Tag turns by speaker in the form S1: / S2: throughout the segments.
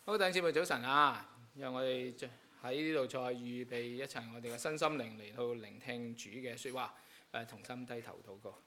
S1: 好，弟兄姊妹早晨啊！讓我哋喺呢度再預備一齊我哋嘅身心靈嚟到聆聽主嘅説話，同心低頭禱告。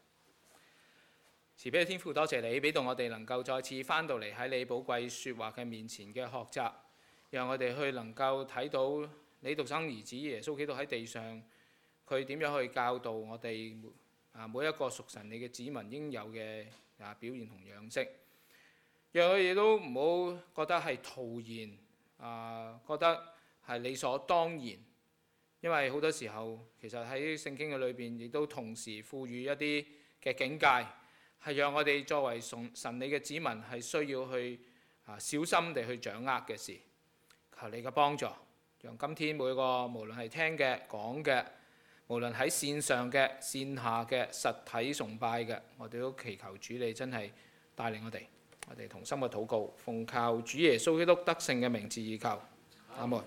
S1: 慈悲嘅天父，多謝你俾到我哋能夠再次翻到嚟喺你寶貴説話嘅面前嘅學習，讓我哋去能夠睇到你獨生兒子耶穌基督喺地上，佢點樣去教導我哋每一個屬神你嘅子民應有嘅表現同樣式。讓我哋都唔好覺得係徒然，覺得係理所當然，因為好多時候其實喺聖經嘅裏邊，亦都同時賦予一啲嘅境界，係讓我哋作為神你嘅子民係需要去小心地去掌握嘅事。求你嘅幫助，讓今天每個無論係聽嘅、講嘅，無論喺線上嘅、線下嘅、實體崇拜嘅，我哋都祈求主你真係帶領我哋。我哋同心嘅禱告，奉靠主耶穌基督得勝嘅名字而求，阿門。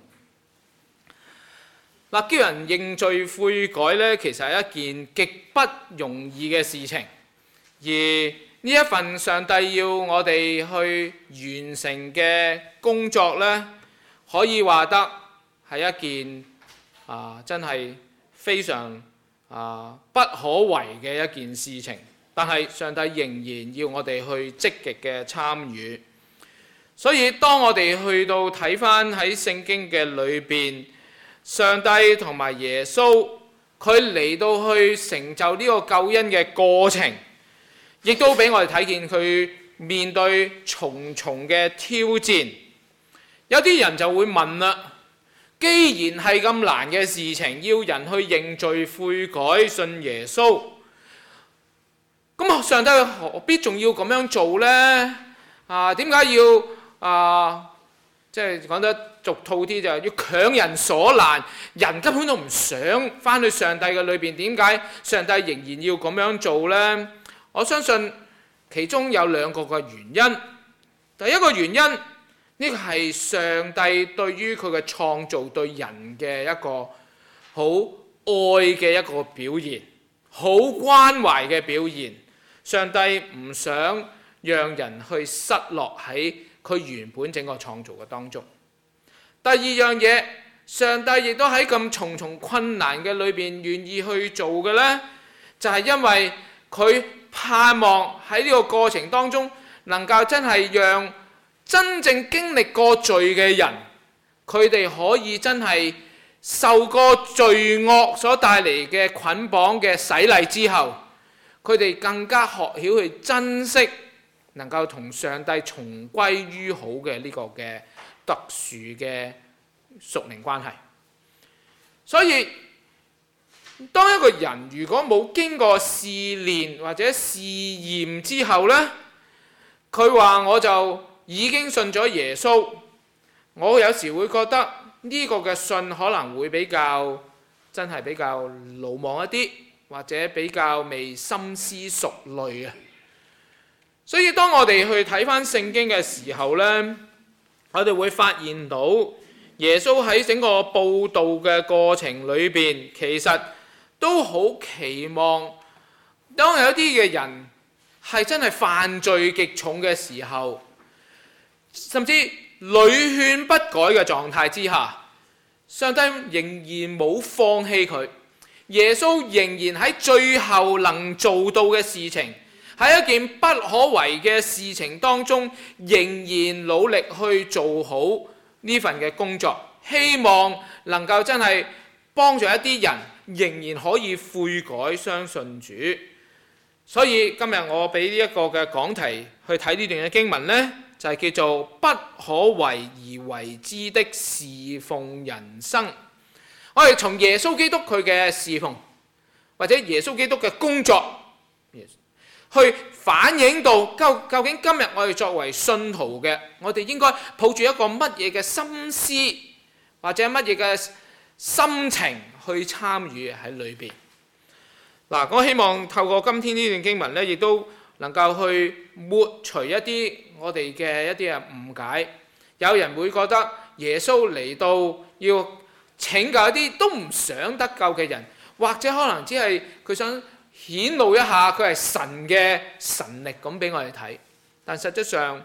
S1: 叫人認罪悔改呢，其實係一件極不容易嘅事情。而呢一份上帝要我哋去完成嘅工作呢，可以話得係一件真係非常不可為嘅一件事情。但係上帝仍然要我哋去積極嘅參與，所以當我哋去到睇返喺聖經嘅裏邊，上帝同埋耶穌佢嚟到去成就呢個救恩嘅過程，亦都俾我哋睇見佢面對重重嘅挑戰。有啲人就會問啦，既然係咁難嘅事情，要人去認罪悔改信耶穌，咁上帝何必仲要咁樣做呢？點解要即係講得俗套啲，就係要強人所難？人根本都唔想翻去上帝嘅裏邊，點解上帝仍然要咁樣做呢？我相信其中有兩個嘅原因。第一個原因，呢個係上帝對於佢嘅創造對人嘅一個好愛嘅一個表現，好關懷嘅表現。上帝唔想讓人去失落喺佢原本整個創造嘅當中。第二樣嘢，上帝亦都喺咁重重困難嘅裏邊願意去做嘅呢，就係因為佢盼望喺呢個過程當中能夠真係讓真正經歷過罪嘅人，佢哋可以真係受過罪惡所帶嚟嘅捆綁嘅洗禮之後，佢哋更加學曉去珍惜能夠同上帝重歸於好嘅呢個嘅特殊嘅屬靈關係。所以當一個人如果冇經過試煉或者試驗之後呢，佢話我就已經信咗耶穌，我有時會覺得呢個嘅信可能會比較魯莽一啲，或者比較未深思熟慮啊。所以當我哋去睇返聖經嘅時候呢，我哋會發現到耶穌喺整個佈道嘅過程裏邊，其實都好期望當有一啲嘅人係真係犯罪極重嘅時候，甚至屢勸不改嘅狀態之下，上帝仍然冇放棄佢。耶穌仍然喺最後能做到嘅事情，喺一件不可為嘅事情當中，仍然努力去做好呢份嘅工作，希望能夠真係幫助一啲人仍然可以悔改相信主。所以今日我俾呢一個嘅講題去睇呢段嘅經文呢，就係叫做不可為而為之的侍奉人生。我哋從耶穌基督佢嘅侍奉，或者耶穌基督嘅工作，去反映到究竟今日我哋作為信徒嘅，我哋應該抱住一個乜嘢嘅心思，或者乜嘢嘅心情去參與喺裏邊。我希望透過今天呢段經文呢，亦都能夠去抹除一啲我哋嘅一啲嘅誤解。有人會覺得耶穌嚟到要拯救一啲都唔想得救嘅人，或者可能只係佢想顯露一下佢係神嘅神力咁俾我哋睇。但實質上，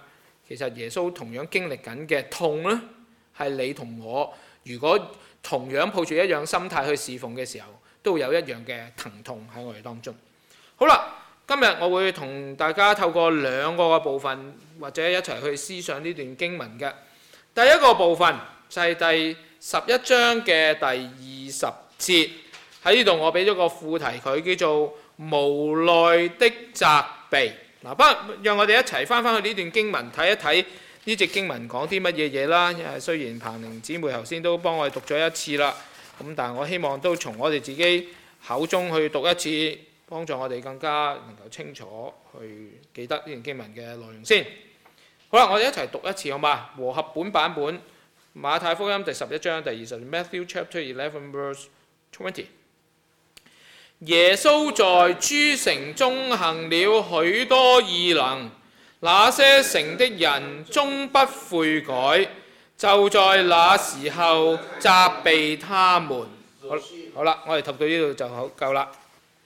S1: 其實耶穌同樣經歷緊嘅痛呢，係你同我如果同樣抱住一樣心態去侍奉嘅時候，都會有一樣嘅疼痛喺我哋當中。好啦，今日我會同大家透過兩個嘅部分，或者一齊去思想呢段經文嘅。第一個部分就係第11章嘅第20節，喺呢度我俾咗個副題佢，叫做無奈的責備。嗱，不過讓我哋一齊翻去呢段經文睇一睇呢隻經文講啲乜嘢嘢啦。因為雖然彭玲姊妹頭先都幫我哋讀咗一次啦，咁但係我希望都從我哋自己口中去讀一次，幫助我哋更加能夠清楚去記得呢段經文嘅內容先。好啦，我哋一齊讀一次好嘛？和合本版本馬太福音第11章第20 Matthew chapter 11 verse 20。耶穌在諸城中行了許多異能，那些城的人終不悔改，就在那時候責備他們。好啦，我哋讀到呢度就好夠啦。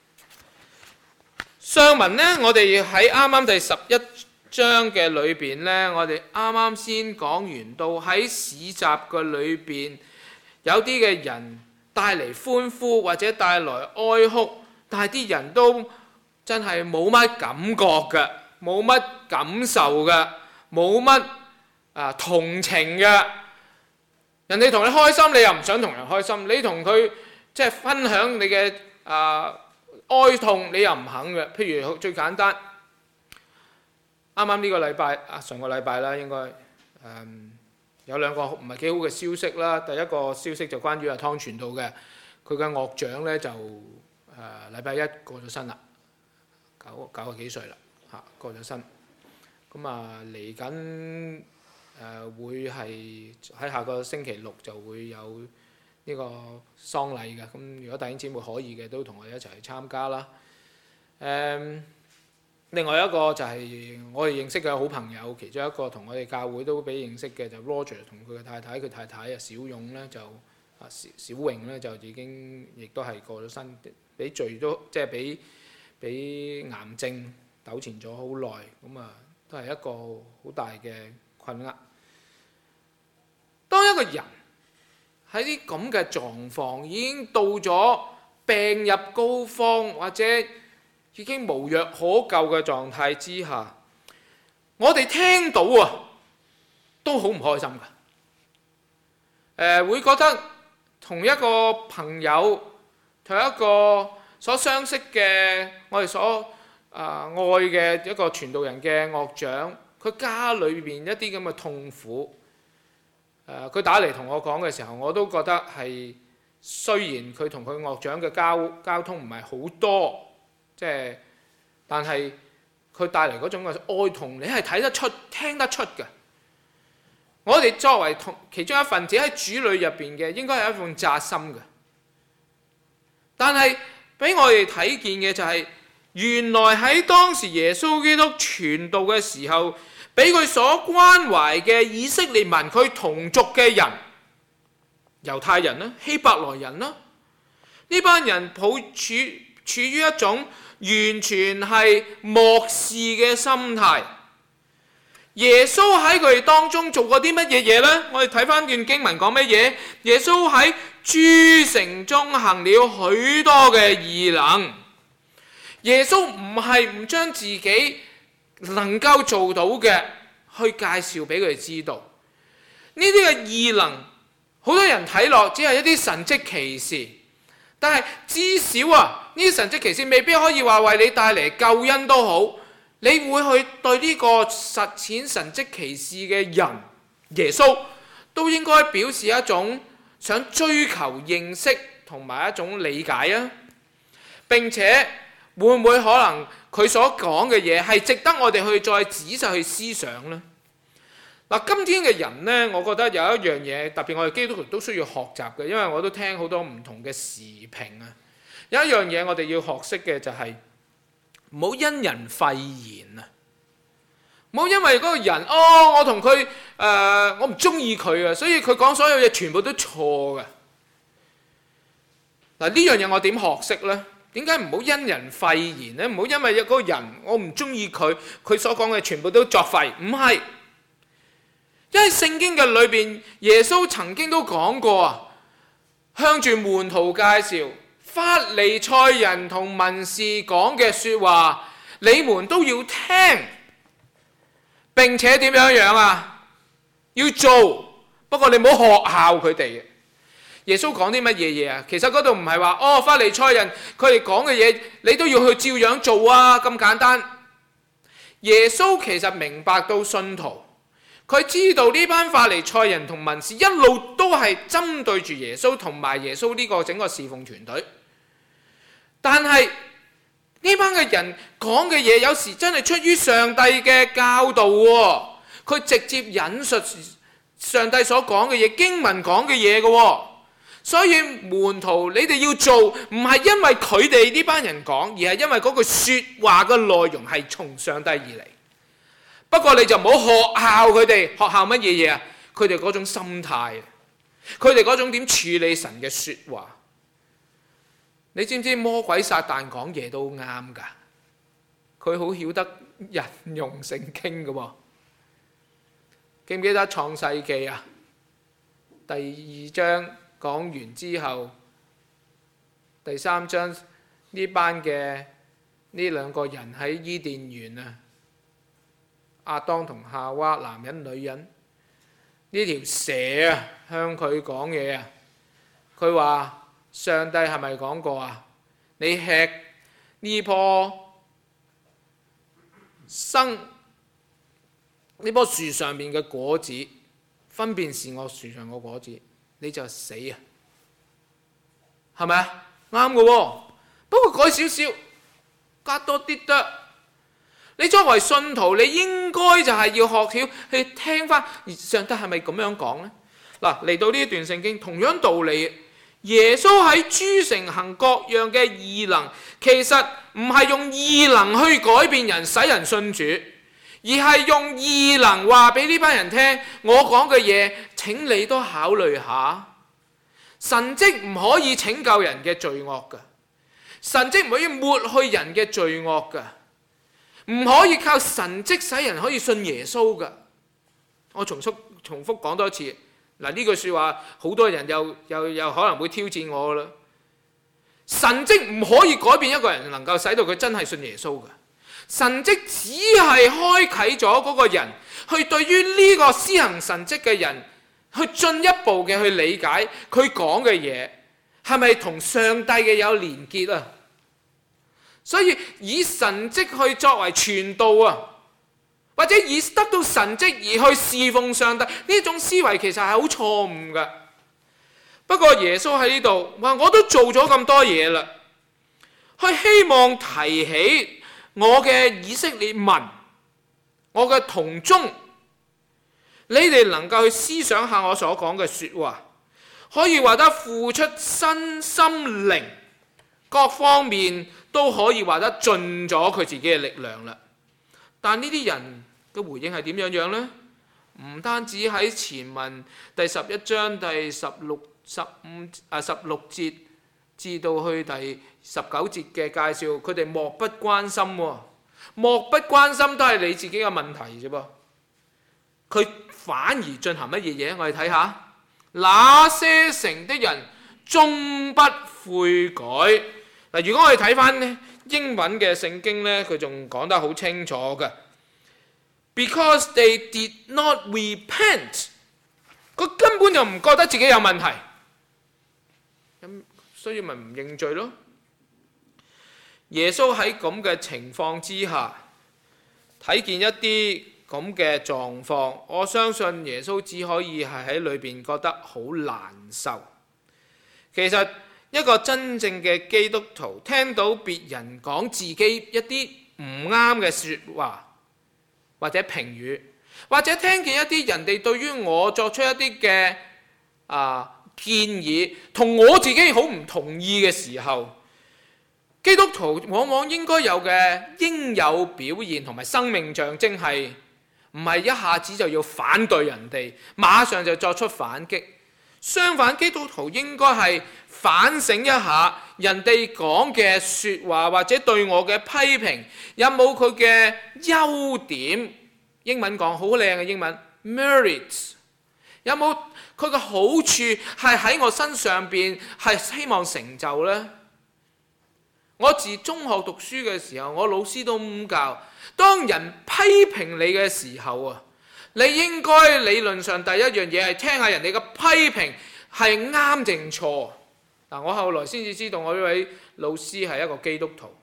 S1: 上文呢，我哋喺啱啱第11章嘅裏邊呢，我哋啱啱先講完到喺市集嘅裏邊，有啲嘅人帶嚟歡呼或者帶來哀哭，但係啲人都真係冇乜感覺嘅，冇乜感受嘅，冇乜同情嘅。人哋同你開心，你又唔想同人開心；你同佢即係分享你嘅哀痛，你又唔肯嘅。譬如最簡單，啱啱呢個禮拜上個禮拜啦，應該有兩個唔係幾好嘅消息啦。第一個消息就關於湯傳道嘅，佢嘅樂長咧就禮拜一過咗身啦，90幾歲啦嚇，過咗身。咁嚟緊會係喺下個星期六就會有呢個喪禮嘅。咁如果弟兄姊妹可以嘅，都同我哋一齊去參加啦。另外一個就係我哋認識嘅好朋友，其中一個同我哋教會都俾認識嘅就 Roger 同佢嘅太太，佢太太小勇咧就小穎咧就已經亦都係過咗身，俾罪都即係俾癌症糾纏咗好耐，咁都係一個好大嘅困厄。當一個人喺啲咁嘅狀況，已經到咗病入膏肓或者已經無藥可救嘅狀態之下，我哋聽到都好唔開心㗎。會覺得同一個朋友，同一個所相識嘅我哋所愛嘅一個傳道人嘅樂長，佢家裏邊一啲咁嘅痛苦，佢打嚟同我講嘅時候，我都覺得係雖然佢同佢樂長嘅交通唔係好多。但係佢帶嚟嗰種嘅哀痛，你係睇得出、聽得出嘅。我哋作為其中一份子喺主裏入邊嘅，應該係一份扎心嘅。但係俾我哋睇見嘅就係，原來喺當時耶穌基督傳道嘅時候，俾佢所關懷嘅以色列民，佢同族嘅人，猶太人啦、希伯來人啦，呢班人處於一種完全係漠視嘅心態。耶穌喺佢哋當中做過啲乜嘢嘢呢？我哋睇翻段經文講乜嘢？耶穌喺諸城中行了許多嘅異能。耶穌唔係唔將自己能夠做到嘅去介紹俾佢哋知道。呢啲嘅異能，好多人睇落只係一啲神蹟奇事。但係至少呢啲神蹟奇事未必可以話為你帶嚟救恩都好，你會去對呢個實踐神蹟奇事嘅人耶穌，都應該表示一種想追求認識同埋一種理解啊！並且會唔會可能佢所講嘅嘢係值得我哋去再仔細去思想呢？今天嘅人呢，我覺得有一樣嘢，特別我哋基督徒都需要學習嘅，因為我都聽好多唔同嘅時評啊。有一樣嘢我哋要學識嘅就係唔好因人廢言啊！唔好因為嗰個人我同佢我唔中意佢啊，所以佢講所有嘢全部都錯嘅。呢樣嘢我點學識呢？點解唔好因人廢言呢？唔好因為嗰個人我唔中意佢，佢所講嘅全部都作廢，唔係。 因為聖經嘅裏邊，耶穌曾經都講過啊，向住門徒介紹法利賽人同文士講嘅說話，你們都要聽，並且點樣啊？要做，不過你唔好學效佢哋。耶穌講啲乜嘢啊？其實嗰度唔係話法利賽人佢哋講嘅嘢，你都要去照樣做啊，咁簡單。耶穌其實明白到信徒，佢知道呢班法利賽人同文士一路都係針對住耶穌同埋耶穌呢個整個侍奉團隊，但係呢班嘅人講嘅嘢有時真係出於上帝嘅教導喎，佢直接引述上帝所講嘅嘢，經文講嘅嘢嘅喎。所以門徒你哋要做，唔係因為佢哋呢班人講，而係因為嗰句說話嘅內容係從上帝而嚟。不過你就唔好學效佢哋，學效乜嘢嘢啊？佢哋嗰種心態，佢哋嗰種點處理神嘅說話。你知唔知魔鬼撒旦講嘢都啱噶？佢好曉得引用聖經噶喎。記唔記得創世記啊？第2章講完之後，第3章呢班嘅呢兩個人喺伊甸園啊，亞當同夏娃，男人女人，呢條蛇啊向佢講嘢啊，佢話上帝係咪講過啊？你吃呢棵樹上面嘅果子，分辨是我樹上嘅果子，你就死啊，係咪啊？啱嘅喎，不過改少少，加多啲得。你作為信徒，你應該就係要學曉去聽翻上帝係咪咁樣講呢？嗱，嚟到呢一段聖經，同樣道理，耶穌喺諸城行各樣嘅異能，其實唔係用異能去改變人，使人信主。而係用異能話俾呢班人聽，我講嘅嘢，請你都考慮下。神蹟唔可以拯救人嘅罪惡㗎，神蹟唔可以抹去人嘅罪惡㗎，唔可以靠神蹟使人可以信耶穌㗎。我重複講多一次，嗱，呢句説話好多人又可能會挑戰我啦。神蹟唔可以改變一個人，能夠使到佢真係信耶穌㗎。神蹟只係開啟咗嗰個人去對於呢個施行神蹟嘅人去進一步嘅去理解佢講嘅嘢係咪同上帝嘅有連結啊？所以以神蹟去作為傳道啊，或者以得到神蹟而去侍奉上帝，呢種思維其實係好錯誤㗎。不過耶穌喺呢度話，我都做咗咁多嘢啦，去希望提起我嘅以色列民，我嘅同宗，你哋能夠去思想下我所講嘅說話，可以話得付出身心靈各方面都可以話得盡咗佢自己嘅力量啦。但呢啲人嘅回應係點樣呢？唔單止喺前文第11章第16節至到去第19節嘅介紹，佢哋漠不關心喎，漠不關心都係你自己嘅問題啫噃。佢反而進行乜嘢嘢？我哋睇下，那些城的人終不悔改。嗱，如果我哋睇翻英文嘅聖經呢，佢仲講得好清楚嘅。Because they did not repent， 佢根本就唔覺得自己有問題，咁所以咪唔認罪咯。耶穌喺咁嘅情況之下，睇見一啲咁嘅狀況，我相信耶穌只可以係喺裏邊覺得好難受。其實一個真正嘅基督徒，聽到別人講自己一啲唔啱嘅說話或者評語，或者聽見一啲人哋對於我作出一啲嘅建議，同我自己好唔同意嘅時候，基督徒往往應該有嘅應有表現同埋生命象徵係唔係一下子就要反對人哋，馬上就作出反擊。相反，基督徒應該係反省一下人哋講嘅說話或者對我嘅批評有冇佢嘅優點。英文講好靚嘅英文 merits？有冇佢嘅好處係喺我身上邊係希望成就呢？我自中學讀書嘅時候，我老師都咁教：當人批評你嘅時候啊，你應該理論上第一樣嘢係聽下人哋嘅批評係啱定錯。嗱，我後來先至知道我呢位老師係一個基督徒，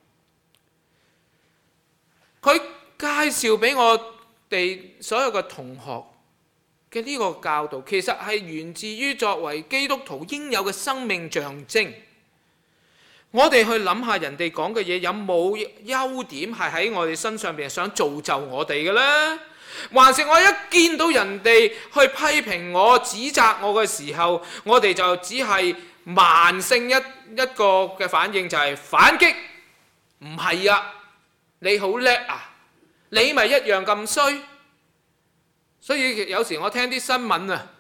S1: 佢介紹俾我哋所有嘅同學嘅呢個教導，其實係源自於作為基督徒應有嘅生命象徵。我哋去諗下人哋講嘅嘢有冇優點係喺我哋身上邊想造就我哋嘅呢？還是我一見到人哋去批評我、指責我嘅時候，我哋就只係慢性一個嘅反應，就係反擊？唔係啊，你好叻啊，你咪一樣咁衰。所以有時我聽啲新聞啊，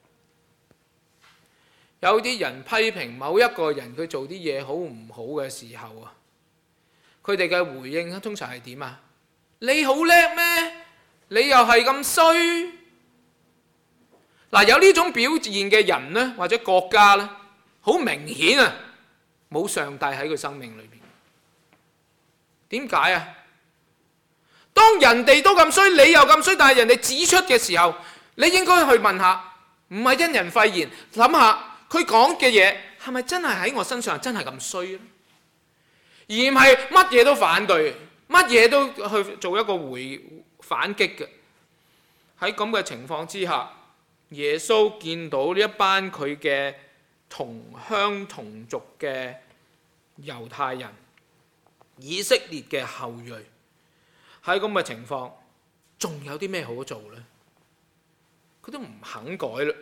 S1: 有啲人批評某一個人佢做啲嘢好唔好嘅時候啊，佢哋嘅回應通常係點啊？你好叻咩？你又係咁衰？嗱，有呢種表現嘅人呢，或者國家呢，好明顯啊，冇上帝喺佢生命裏邊。點解啊？當人哋都咁衰，你又咁衰，但係人哋指出嘅時候，你應該去問下，唔係因人廢言，諗下佢講嘅嘢係咪真係喺我身上真係咁衰咧？而唔係乜嘢都反對，乜嘢都去做一個反擊嘅。喺咁嘅情況之下，耶穌見到呢一班佢嘅同鄉同族嘅猶太人，以色列嘅後裔，喺咁嘅情況，仲有啲咩好做呢？佢都唔肯改啦。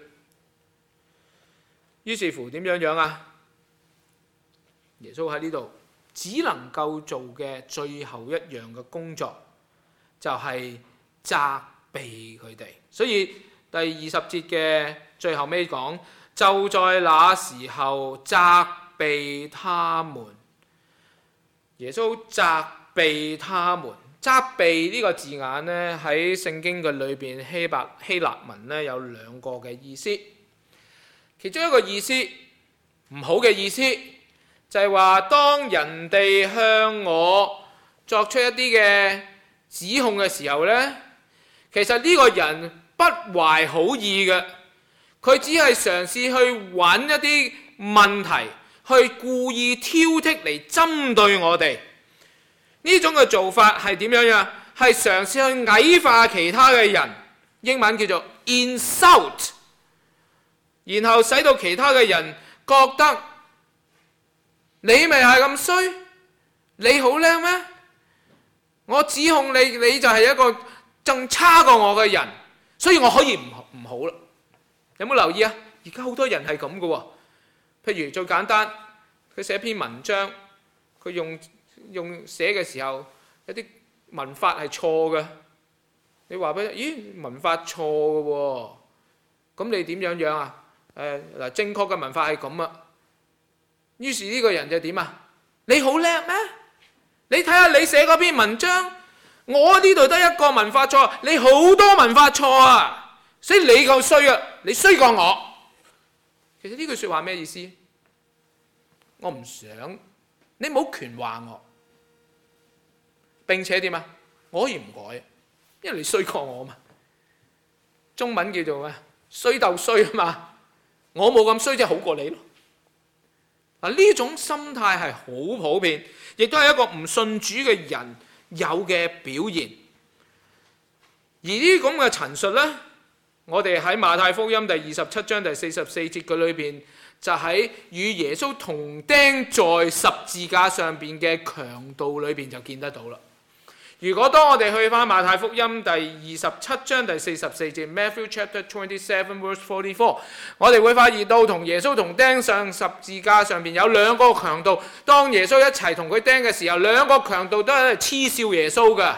S1: 於是乎點樣啊？耶穌喺呢度只能夠做嘅最後一樣嘅工作，就係責備佢哋。所以第20節嘅最後尾講，就在那時候責備他們。耶穌責備他們。責備呢個字眼呢，喺聖經嘅裏邊希臘文呢有兩個嘅意思。其中一個意思，唔好嘅意思，就係話當人哋向我作出一啲嘅指控嘅時候呢，其實呢個人不懷好意嘅，佢只係嘗試去揾一啲問題，去故意挑剔嚟針對我哋。呢種嘅做法係點樣呀？係嘗試去矮化其他嘅人，英文叫做 insult， 然後使到其他嘅人覺得你咪係咁衰，你好叻咩？我指控你，你就係一個更差過我嘅人，所以我可以唔好啦。有冇留意啊？而家好多人係咁嘅喎。譬如最簡單，佢寫篇文章，佢用寫嘅時候，一啲文法係錯嘅。你話俾佢，咦，文法錯嘅喎，咁你點樣啊？正確嘅文法係咁啊。於是呢個人就點啊？你好叻咩？你睇下你寫嗰篇文章，我呢度得一個文法錯，你好多文法錯啊！所以你夠衰啊！你衰過我。其實呢句説話咩意思？我唔想你冇權話我。並且點啊？我可以唔改，因為你衰過我嘛。中文叫做咩？衰鬥衰啊嘛。我冇咁衰，即係好過你咯。嗱，呢種心態係好普遍，亦都係一個唔信主嘅人有嘅表現。而呢啲咁嘅陳述呢，我哋喺馬太福音第27章第44節嘅裏邊，就喺與耶穌同釘在十字架上邊嘅強盜裏邊就見得到啦。如果當我哋去翻馬太福音第27章第44節 Matthew chapter 27 verse 44， 我哋會發現到同耶穌同釘上十字架上邊有兩個強盜，當耶穌一齊同佢釘嘅時候，兩個強盜都係恥笑耶穌嘅，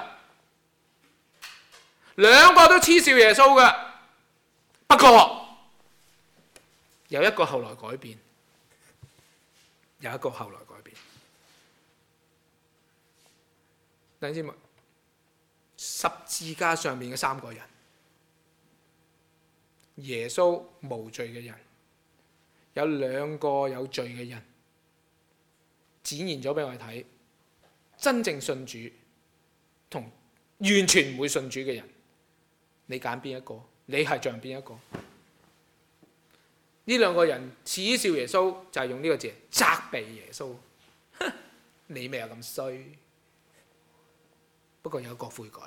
S1: 兩個都恥笑耶穌嘅。不過有一個後來改變，有一個後來改變。弟兄姊妹，十字架上面嘅三個人， 耶穌無罪嘅人，有兩個有罪嘅人，展現咗俾我哋睇，真正信主同完全唔會信主嘅人，你揀邊一個？你係像邊一個？呢兩個人恥笑耶穌，就係用呢個字責備耶穌。你咪有咁衰？不過有一個悔改。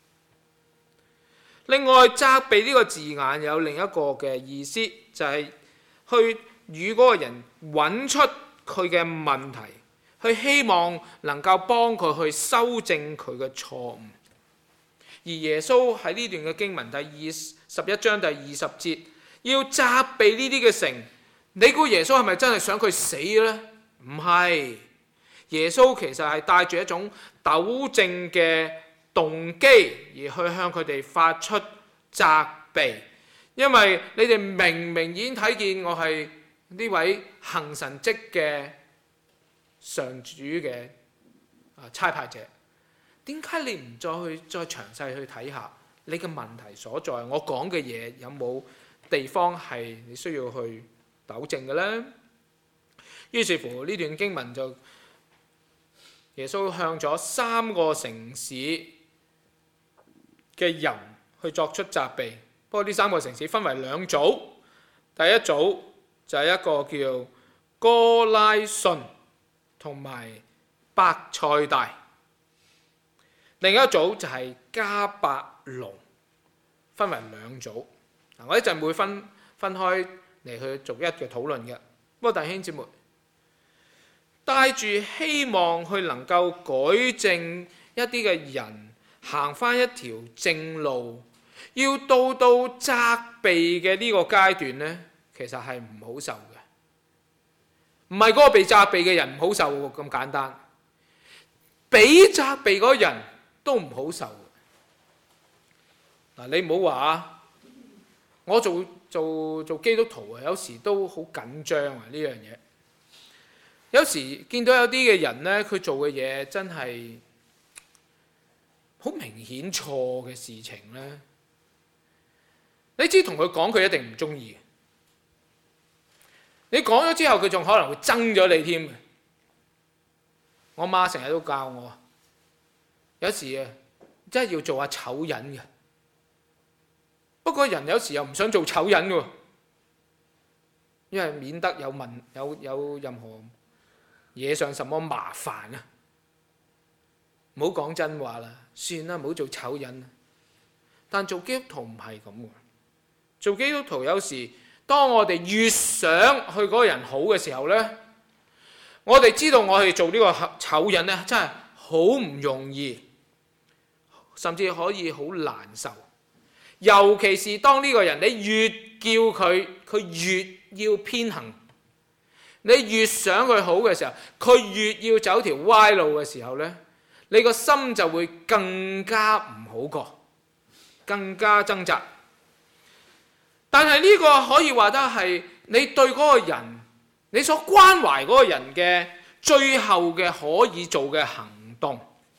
S1: 另外，責備呢個字眼有另一個嘅意思，就係去與嗰個人揾出佢嘅問題，去希望能夠幫佢去修正佢嘅錯誤。而耶穌喺呢段嘅經文第11章第20節，要責備呢啲嘅城，你估耶穌係咪真係想佢死呢？唔係，耶穌其實係帶住一種糾正嘅動機而去向佢哋發出責備，因為你哋明明已經睇見我係呢位行神蹟嘅上主嘅差派者，點解你唔再詳細去睇下你嘅問題所在？我講嘅嘢有冇地方係你需要去糾正嘅呢？於是乎呢段經文就耶穌向咗3個城市嘅人去作出責備。不過呢3個城市分為2組，第一組就係一個叫哥拉汛同埋伯賽大，另一組就係迦百農，分為2組。我一陣會分開嚟去逐一嘅討論嘅。不過弟兄姊妹，帶住希望去能夠改正一啲嘅人行返一條正路，要到責備嘅呢個階段呢，其實係唔好受嘅。唔係嗰個被責備嘅人唔好受咁簡單，俾責備嗰人都唔好受。嗱，你唔好話我做基督徒啊，有時都好緊張啊呢樣嘢。有時見到有啲嘅人呢，佢做嘅嘢真係好明顯錯嘅事情呢，你知同佢講，佢一定唔中意。你講咗之後，佢仲可能會憎咗你添。我媽成日都教我，有時啊，真係要做下醜人嘅。不過人有時又唔想做醜人喎，因為免得有任何惹上什麼麻煩啊！唔好講真話啦，算啦，唔好做醜人。但做基督徒唔係咁嘅，做基督徒有時當我哋越想去嗰個人好嘅時候呢，我哋知道我哋做呢個醜人呢，真係好唔容易，甚至可以好難受。尤其是當呢個人你越叫佢，佢越要偏行；你越想佢好嘅時候，佢越要走條歪路嘅時候呢，你個心就會更加唔好過，更加掙扎。但係呢個可以話得係你對嗰個人，你所關懷嗰個人嘅最後嘅可以做嘅行動。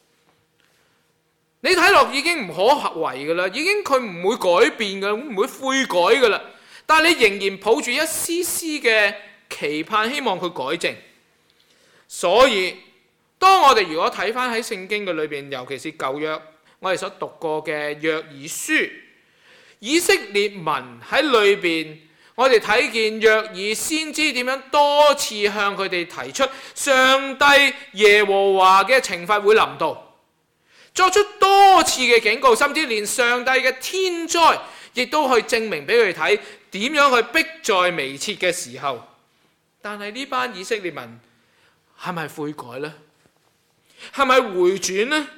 S1: 你睇落已經唔可為㗎啦，已經佢唔會改變㗎，唔會悔改㗎啦。但係你仍然抱住一絲絲嘅期盼，希望佢改正。所以當我哋如果睇返喺聖經嘅裏邊，尤其是舊約，我哋所讀過嘅約珥書，以色列民喺裏邊，我哋睇見約珥先知點樣多次向佢哋提出上帝耶和華嘅懲罰會臨到，作出多次嘅警告，甚至連上帝嘅天災亦都去證明俾佢哋睇點樣去迫在眉睫嘅時候。但係呢班以色列民係咪悔改呢？係咪回轉呢？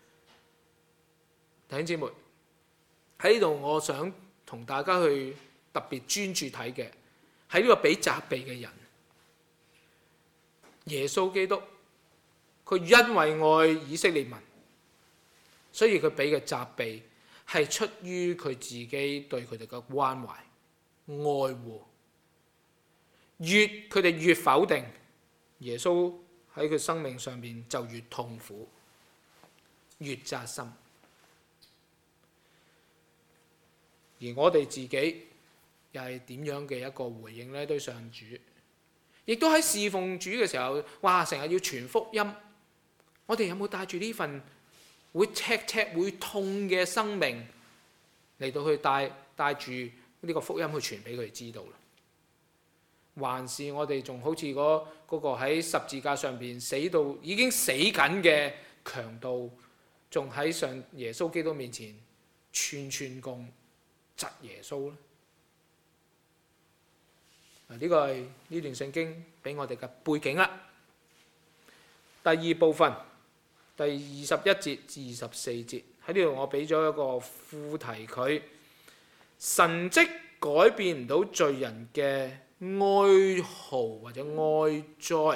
S1: 弟兄姊妹，喺呢度我想同大家去特別專注睇嘅係呢個俾責備嘅人。耶穌基督佢因為愛以色列民，所以佢俾嘅責備係出於佢自己對佢哋嘅關懷愛護。佢哋越否定耶穌喺佢生命上面，就越痛苦，越扎心。而我哋自己又係點樣嘅一個回應呢？對上主，亦都喺侍奉主嘅時候，哇！成日要傳福音，我哋有冇帶住呢份會赤會痛嘅生命嚟到去帶住呢個福音去傳俾佢哋知道啦？還是我哋仲好似嗰個喺十字架上邊死到已經死緊嘅強盜，仲喺上耶穌基督面前串貢窒耶穌咧？呢個係呢段聖經俾我哋嘅背景啦。第二部分，第21節至24節，喺呢度我俾咗一個副題佢，神蹟改變唔到罪人嘅哀號或者哀哉。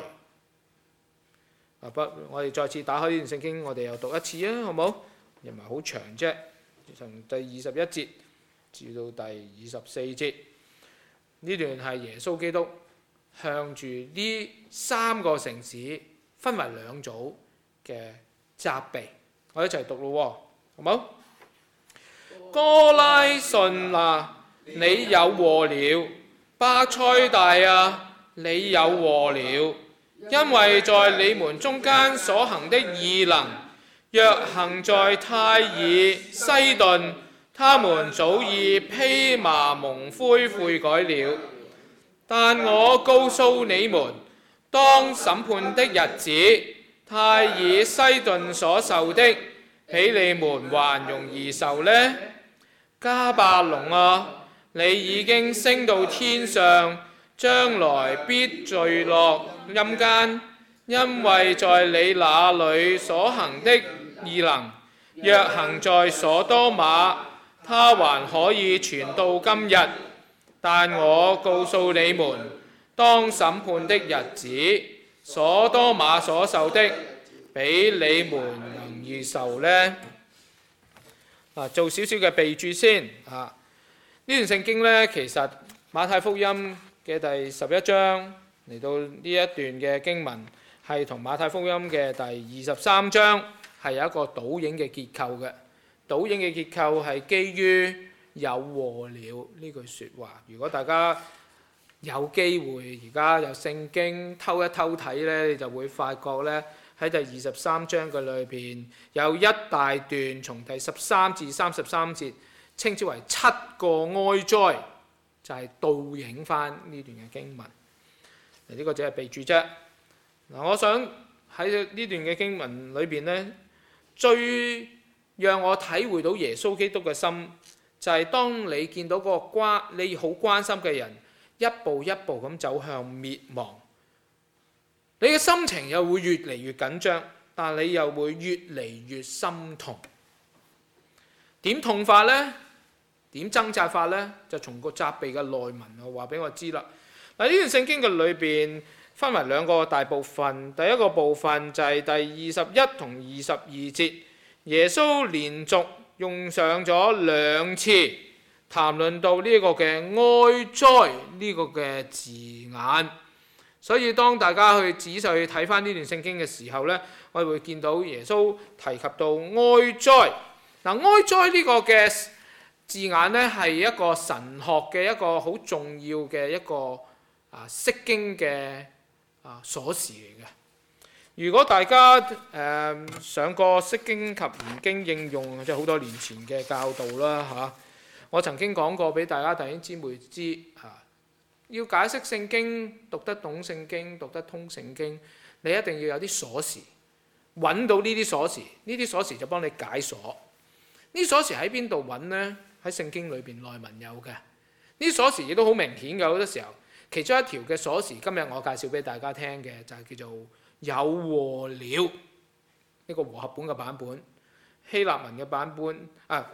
S1: 我哋再次打開呢段聖經，我哋又讀一次啊，好唔好？又唔係好長啫，從第21節至到第24節。呢段係耶穌基督向住呢3個城市分為2組嘅責備，我一齊讀咯，好冇？哥拉汛啊，你有禍了！伯賽大啊，你有禍了！因為在你們中間所行的異能，若行在泰爾、西頓，他們早已披麻蒙灰悔改了。但我告訴你們，當審判的日子，泰爾、西頓所受的，比你們還容易受呢。迦百農啊，你已經升到天上，將來必墜落陰間，因為在你那裏所行的異能，若行在所多瑪，他還可以傳到今日。但我告訴你們，當審判的日子，所多瑪所受的，比你們容易受呢。做少少嘅備註先。呢段聖經呢，其實馬太福音嘅第11章嚟到呢一段嘅經文，係同馬太福音嘅第23章係有一個倒影嘅結構嘅。倒影嘅結構係基於有禍了呢句説話。如果大家有機會而家有聖經偷一偷睇呢，你就會發覺呢，喺第23章嘅裏邊有一大段，從第13至33節稱之為7個哀哉，就係倒影翻呢段嘅經文。呢個只係備註啫。我想喺呢段嘅經文裏邊呢，最讓我體會到耶穌基督嘅心，就係當你見到嗰個你好關心嘅人一步一步咁走向滅亡，你嘅心情又會越嚟越緊張，但你又會越嚟越心痛。點痛法呢？點掙扎法呢？就從個責備嘅內文話俾我知啦。嗱，呢段聖經嘅裏邊分為2個大部分，第一個部分就係第21同22節，耶穌連續用上咗2次談論到呢個嘅哀哉呢個嘅字眼，所以當大家去仔細去睇翻呢段聖經嘅時候呢，我哋會見到耶穌提及到哀哉。嗱，哀哉呢個嘅字眼呢，係一個神學嘅一個好重要嘅一個釋經嘅鎖匙嚟嘅。如果大家上過釋經及研經應用，即係好多年前嘅教導啦嚇，我曾經講過俾大家弟兄姊妹知要解釋聖經，讀得懂聖經，讀得通聖經，你一定要有啲鎖匙，揾到呢啲鎖匙，呢啲鎖匙就幫你解鎖。呢啲鎖匙喺邊度揾呢？喺聖經裏邊內文有嘅。呢啲鎖匙亦都好明顯嘅，好多時候。其中一條嘅鎖匙，今日我介紹俾大家聽嘅就係叫做有禍了。呢個和合本嘅版本，希臘文嘅版本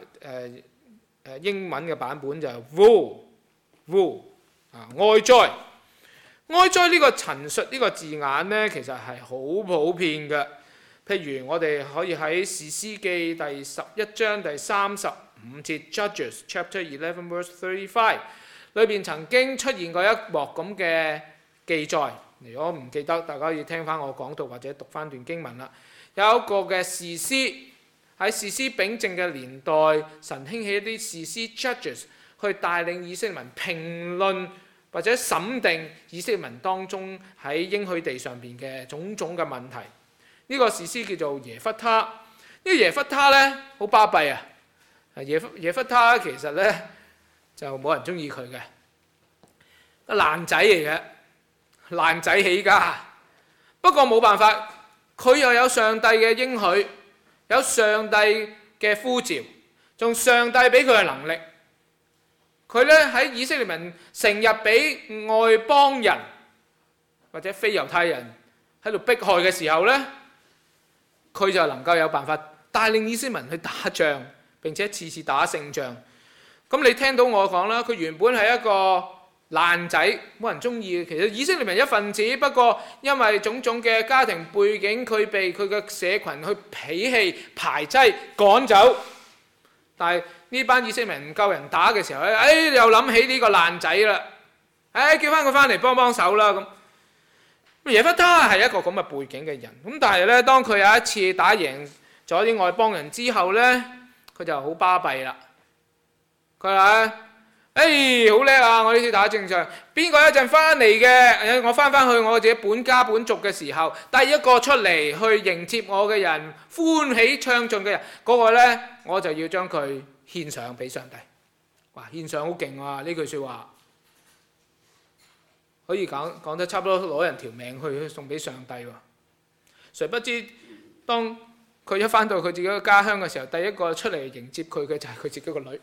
S1: 英文嘅版本就係 woe 哀哉。哀哉呢個陳述呢個字眼呢，其實係好普遍嘅。譬如我哋可以喺士師記第11章第35節 Judges Chapter 11 Verse 35裏邊曾經出現過一幕咁嘅記載。如果唔記得，大家要聽翻我講道或者讀翻段經文啦。有一個嘅士師喺士師秉政嘅年代，神興起一啲士師 Judges 去帶領以色列民評論或者審定以色列民當中喺應許地上邊嘅種種嘅問題。呢個士師叫做耶弗他。呢個耶弗他咧好巴閉啊！耶弗他其實咧就冇人中意佢嘅，爛仔嚟嘅，爛仔起家。不過冇辦法，佢又有上帝嘅應許，有上帝嘅呼召，仲上帝俾佢嘅能力。佢咧喺以色列民成日俾外邦人或者非猶太人喺度迫害嘅時候咧，佢就能夠有辦法帶領以色列民去打仗，並且次次打勝仗。咁你聽到我講啦，佢原本係一個爛仔，冇人中意。其實以色列民一份子，不過因為種種嘅家庭背景，佢被佢嘅社群去鄙棄、排擠、趕走。但係呢班以色列民唔夠人打嘅時候咧，又諗起呢個爛仔啦，叫翻佢翻嚟幫幫手啦咁。耶弗他係一個咁嘅背景嘅人，咁但係咧，當佢有一次打贏咗啲外邦人之後咧，佢就好巴閉啦。佢話：好叻啊！我呢次打勝仗，邊個一陣翻嚟嘅？我翻去我自己本家本族嘅時候，第一個出嚟去迎接我嘅人，歡喜暢進嘅人，嗰個咧我就要將佢獻上俾上帝。哇！獻上好勁啊！呢句説話可以講得差唔多攞人條命去送俾上帝喎。誰不知當佢一翻到佢自己嘅家鄉嘅時候，第一個出嚟迎接佢嘅就係佢自己個女。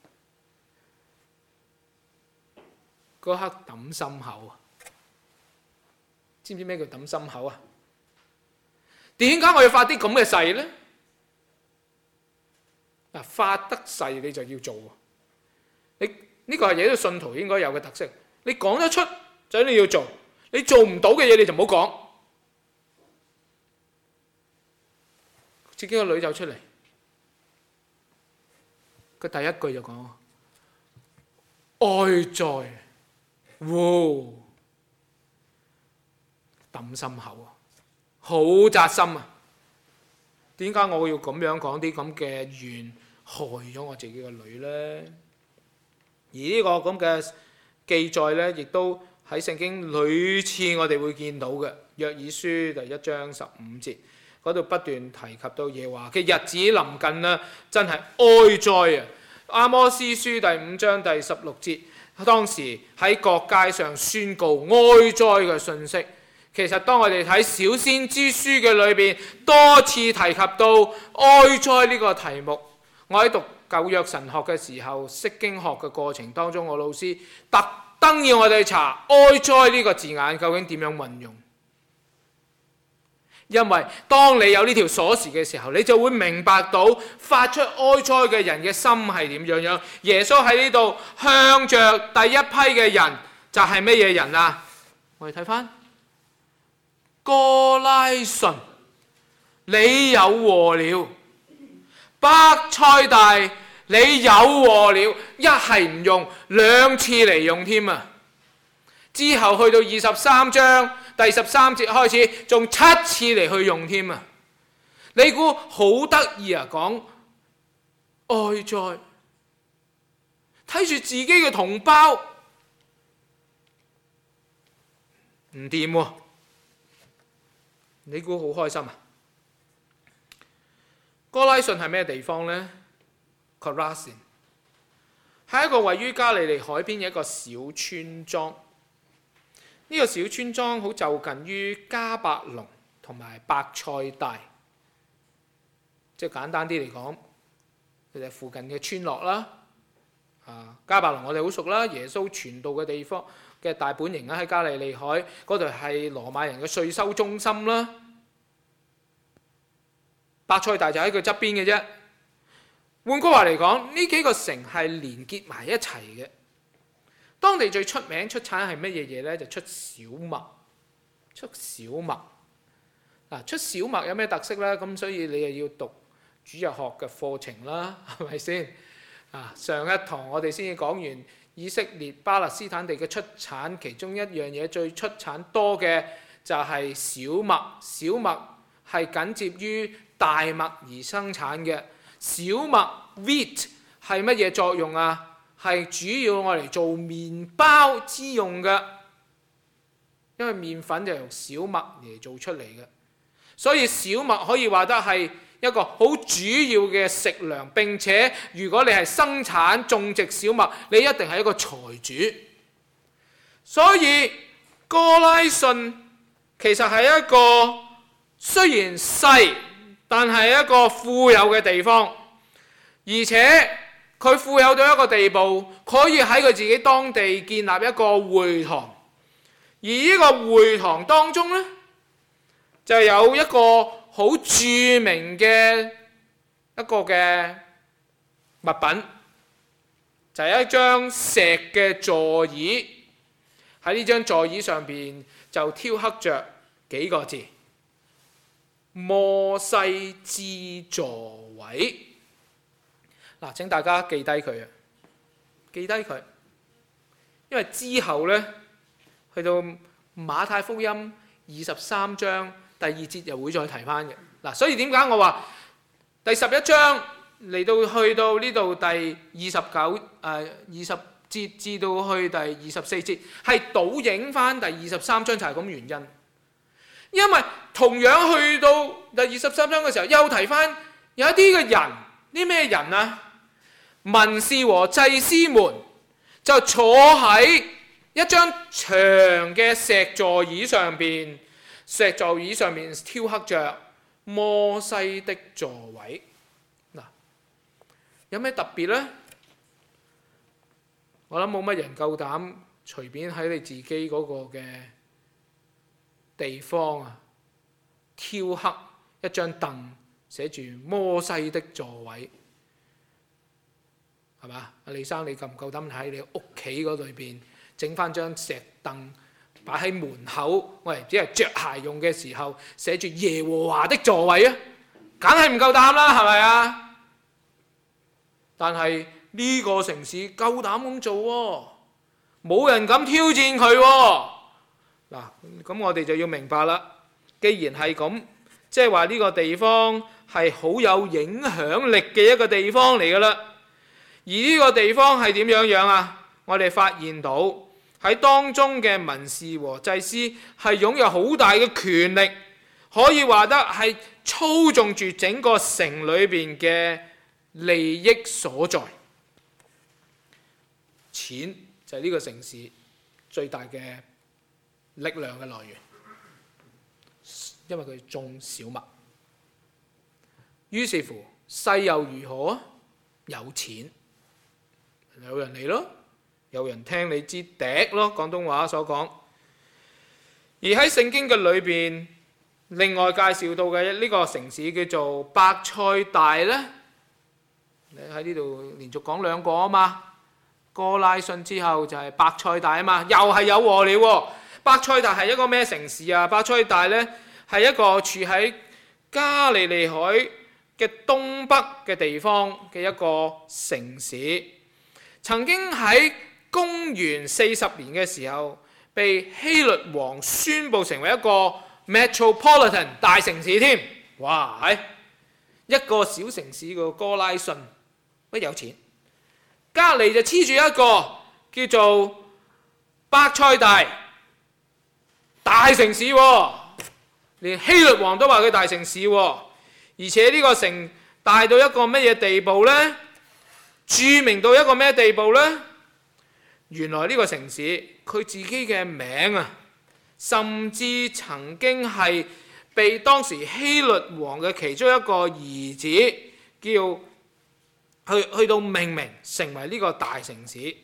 S1: 嗰刻揼心口啊！知唔知咩叫揼心口啊？點解我要發啲咁嘅誓呢？嗱，發得誓你就要做喎。你呢個係嘢，都信徒應該有嘅特色。你講得出就你要做，你做唔到嘅嘢你就唔好講。自己個女走出嚟，佢第一句就講：愛在。哇！揼心口啊，好扎心啊！點解我要咁樣講啲咁嘅怨，害咗我自己個女呢？而呢個咁嘅記載呢，亦都喺聖經屢次我哋會見到嘅。約珥書第1章15節嗰度不斷提及到耶和華嘅日子臨近啦，真係哀哉啊！阿摩司書第5章第16節。當時喺各街上宣告哀哉嘅信息。其實當我哋睇小先知書嘅裏邊，多次提及到哀哉呢個題目。我喺讀舊約神學嘅時候，釋經學嘅過程當中，我老師特登要我哋查哀哉呢個字眼究竟點樣運用。因為當你有呢條鎖匙嘅時候，你就會明白到發出哀哉嘅人嘅心係點樣樣。耶穌喺呢度向着第一批嘅人就係乜嘢人啊？我哋睇翻哥拉汛，你有禍了；伯賽大，你有禍了。一係唔用，兩次嚟用添啊！之後去到23章。第13節開始，仲7次嚟去用添啊！你估好得意啊？講哀哉，睇住自己嘅同胞唔掂喎，你估好開心啊？哥拉汛係咩地方呢？ Chorazin 係一個位於加利利海邊嘅一個小村莊。呢個小村莊好就近於迦百農同埋伯賽大，即係簡單啲嚟講，其實附近嘅村落啦。迦百農我哋好熟啦，耶穌傳道嘅地方嘅大本營啦，喺加利利海嗰度係羅馬人嘅稅收中心啦。伯賽大就喺佢側邊嘅啫。換句話嚟講，呢幾個城係連結埋一齊嘅。當地最出名出產係乜嘢嘢呢？就出小麥。出小麥出小麥有咩特色呢？咁所以你又要讀主日學嘅課程啦，係咪先？上一堂我哋先至講完以色列巴勒斯坦地嘅出產，其中一樣嘢最出產多嘅就係小麥。小麥係緊接於大麥而生產嘅。小麥 wheat 係乜嘢作用啊？ 係主要我嚟做麵包之用嘅，因為麵粉就由小麥嚟做出嚟嘅，所以小麥可以話得係一個好主要嘅食糧。並且如果你係生產種植小麥，你一定係一個財主。所以哥拉汛其實係一個雖然細，但係一個富有嘅地方，而且佢富有到一個地步，可以喺佢自己當地建立一個會堂。而呢個會堂當中呢，就有一個好著名嘅一個嘅物品，就係一張石嘅座椅。喺呢張座椅上邊就雕刻着幾個字：摩西之座位。嗱，請大家記低佢啊，記低佢，因為之後呢，去到馬太福音23章第2節又會再提翻嘅。嗱，所以點解我話第11章嚟到去到呢度第20節至到去第24節係倒影翻第23章，就係咁原因。因為同樣去到第23章嘅時候，又提翻有一啲嘅人，啲咩人啊？文士和祭司們就坐喺一張長嘅石座椅上邊，石座椅上面雕刻着摩西的座位。嗱，有咩特別呢？我諗冇乜人夠膽隨便喺你自己嗰個嘅地方啊，雕刻一張凳，寫住摩西的座位，係嘛？阿李生，你夠唔夠膽喺你屋企嗰裏邊整翻張石凳擺喺門口，我哋只係着鞋用嘅時候，寫住耶和華的座位啊？梗係唔夠膽啦，係咪啊？但係呢個城市夠膽咁做喎，冇人敢挑戰佢喎。嗱，咁我哋就要明白啦。既然係咁，即係話呢個地方係好有影響力嘅一個地方嚟㗎啦。而呢個地方係點樣啊？我哋發現到喺當中嘅文士和祭司係擁有好大嘅權力，可以話得係操縱住整個城裏邊嘅利益所在。錢就係呢個城市最大嘅力量嘅來源，因為佢種小麥。於是乎，勢又如何啊？有錢，有人嚟咯，有人聽你支笛咯，廣東話所講。而喺聖經嘅裏邊，另外介紹到嘅呢個城市叫做伯賽大呢，你喺呢度連續講兩個啊嘛。哥拉汛之後就係伯賽大啊嘛，又係有禍了喎。伯賽大係一個咩城市啊？伯賽大呢係一個處喺加利利海嘅東北嘅地方嘅一個城市，曾經喺公元40年嘅時候，被希律王宣佈成為一個 metropolitan 大城市添。哇！一個小城市嘅哥拉汛，乜有錢？隔離就黐住一個叫做伯賽大大城市喎，連希律王都話佢大城市喎。而且呢個城大到一個乜嘢地步呢？著名到一個咩地步呢？原來呢個城市佢自己嘅名啊，甚至曾經係被當時希律王嘅其中一個兒子叫去到命名成為呢個大城市。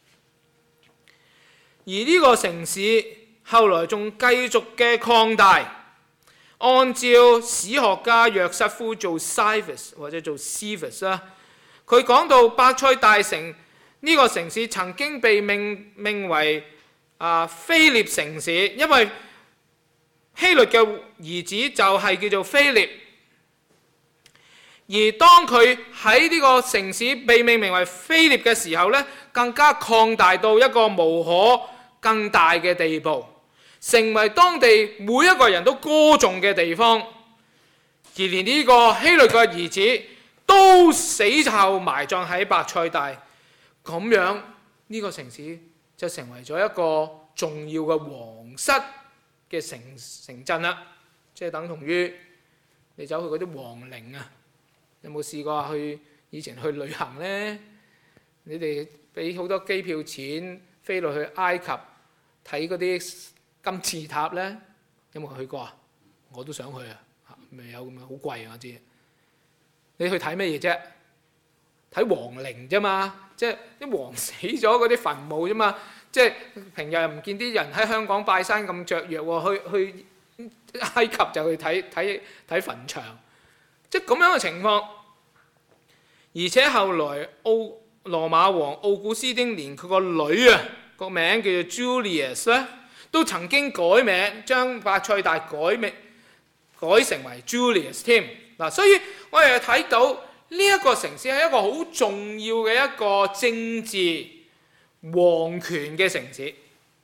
S1: 而呢個城市後來仲繼續嘅擴大，按照史學家約瑟夫做 Cyrus 或者做 Cephas 啦，佢講到伯賽大城呢個城市曾經被命為腓力城市，因為希律嘅兒子就係叫做腓力。而當佢喺呢個城市被命名為腓力嘅時候呢，更加擴大到一個無可更大嘅地步，成為當地每一個人都歌頌嘅地方。而連呢個希律嘅兒子都死後埋葬喺伯賽大， 咁樣呢個城市就成為咗一個重要嘅皇室嘅城鎮啦，即係等同於你走去嗰啲皇陵啊，有冇試過以前去旅行呢？你哋俾好多機票錢飛落去埃及睇嗰啲金字塔呢？有冇去過啊？我都想去啊，未有咁啊，好貴啊，我知。你去睇咩嘢啫？睇皇陵啫嘛，即係啲王死咗嗰啲墳墓啫嘛。即係平日唔見啲人喺香港拜山咁雀躍喎，去埃及就去睇墳場，即係咁樣嘅情況。而且後來羅馬王奧古斯丁連佢個女啊，個名叫做 Julius 咧，都曾經改名，將伯賽大改成為 Julius 添。嗱，所以我哋睇到呢一個城市係一個好重要嘅一個政治皇權嘅城市，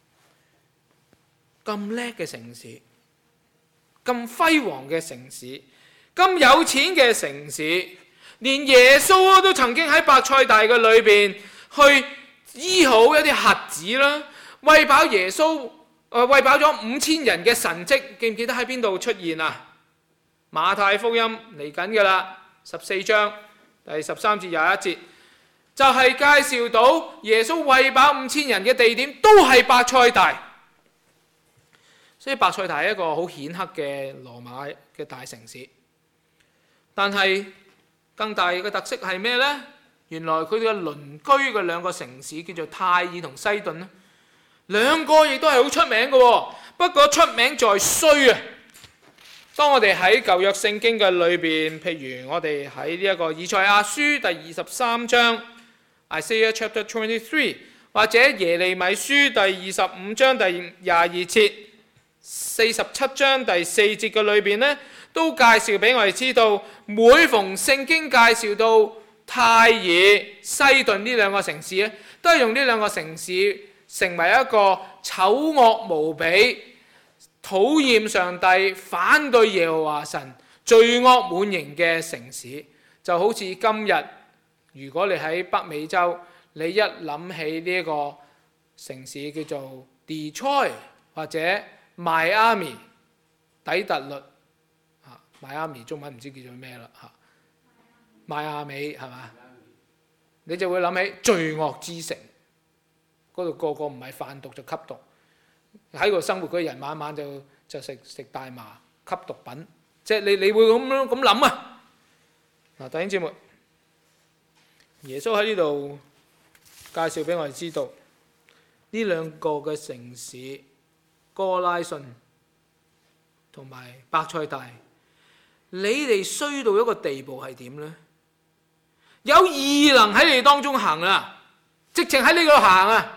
S1: 咁叻嘅城市，咁輝煌嘅城市，咁有錢嘅城市，連耶穌都曾經喺伯賽大嘅裏邊去醫好一啲瞎子啦，餵飽耶穌，餵飽咗5000人嘅神蹟，記唔記得喺邊度出現啊？馬太福音嚟緊㗎啦，14章第13至21節，就係介紹到耶穌餵飽5000人嘅地點都係伯賽大。所以伯賽大係一個好顯赫嘅羅馬嘅大城市，但係更大嘅特色係咩呢？原來佢哋嘅鄰居嘅兩個城市叫做泰爾同西頓咧，兩個亦都係好出名嘅喎。不過出名在衰啊！當我哋喺舊約聖經嘅裏邊，譬如我哋喺呢一個以賽亞書第23章 Isaiah chapter 23，或者耶利米書第25章第22節、47章第4節嘅裏邊呢，都介紹俾我哋知道，每逢聖經介紹到泰爾、西頓呢兩個城市咧，都係用呢兩個城市成為一個醜惡無比、討厭上帝、反對耶和華神、罪惡滿盈嘅城市。就好似今日，如果你喺北美洲，你一諗起呢一個城市叫做 Detroit 或者邁阿密、底特律，邁阿密中文唔知叫做咩啦，邁阿密係嘛？你就會諗起罪惡之城，嗰度個個唔係販毒就吸毒。喺度生活嗰啲人晚晚就食大麻、吸毒品，即係你會咁諗啊！嗱，弟兄姊妹，耶穌喺呢度介紹俾我哋知道，呢兩個嘅城市哥拉汛同埋伯賽大，你哋衰到一個地步係點呢？有異能喺你哋當中行啊，直情喺呢度行啊！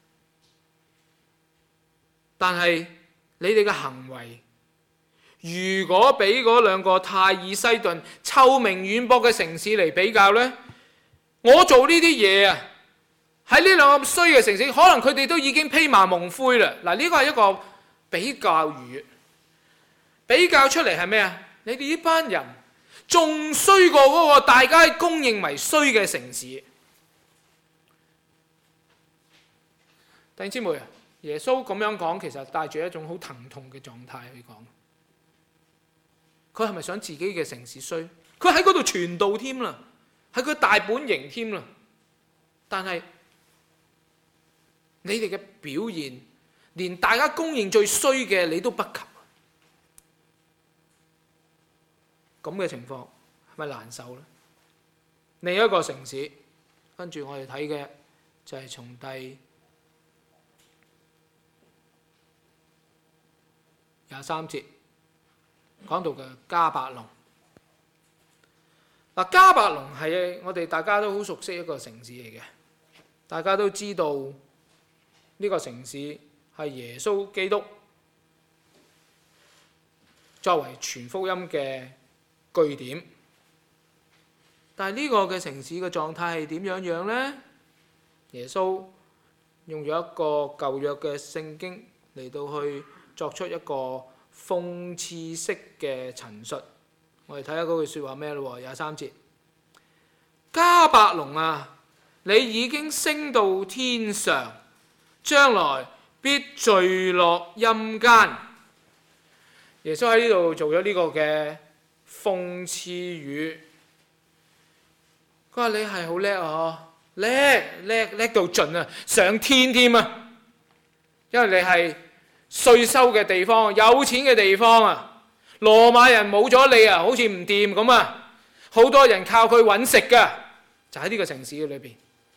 S1: 但係你哋嘅行為，如果俾嗰兩個泰爾西頓臭名遠播嘅城市嚟比較呢，我做呢啲嘢啊，喺呢兩個衰嘅城市，可能佢哋都已經披麻蒙灰啦。嗱，呢個係一個比較語，比較出嚟係咩啊？你哋呢班人仲衰過嗰個大家公認為衰嘅城市。弟兄姊妹啊！耶穌咁樣講，其實帶住一種好疼痛嘅狀態去講。佢係咪想自己嘅城市衰？佢喺嗰度傳道添啦，係佢大本營添啦。但係你哋嘅表現，連大家公認最衰嘅你都不及。咁嘅情況係咪難受呢？另一個城市，跟住我哋睇嘅就係從第23節講到嘅迦百農。嗱，迦百農係我哋大家都好熟悉一個城市嚟嘅，大家都知道呢個城市係耶穌基督作為傳福音嘅據點。但係呢個嘅城市嘅狀態係點樣呢？耶穌用咗一個舊約嘅聖經嚟到去作出一個諷刺式嘅陳述。我哋睇下嗰句説話咩咯？23節，迦百農啊， 你已經升到天上，將來必墜落陰間。耶穌喺呢度做咗呢個嘅諷刺語。佢話你係好叻啊，叻到盡啊，上天添啊！因為你係稅收嘅地方，有錢嘅地方啊。羅馬人冇咗你啊，好似唔掂咁啊！好多人靠佢揾食㗎，就喺呢個城市嘅裏邊。